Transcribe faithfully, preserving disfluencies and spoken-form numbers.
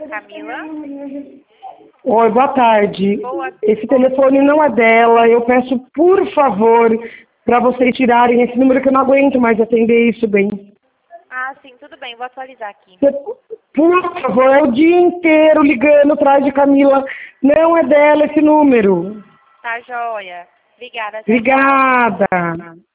Camila? Oi, boa tarde. Boa. Esse telefone não é dela. Eu peço, por favor, para vocês tirarem esse número que eu não aguento mais atender isso bem. Ah, sim, tudo bem. Vou atualizar aqui. Por favor, é o dia inteiro ligando atrás de Camila. Não é dela esse número. Tá joia. Obrigada. Tchau, tchau. Obrigada.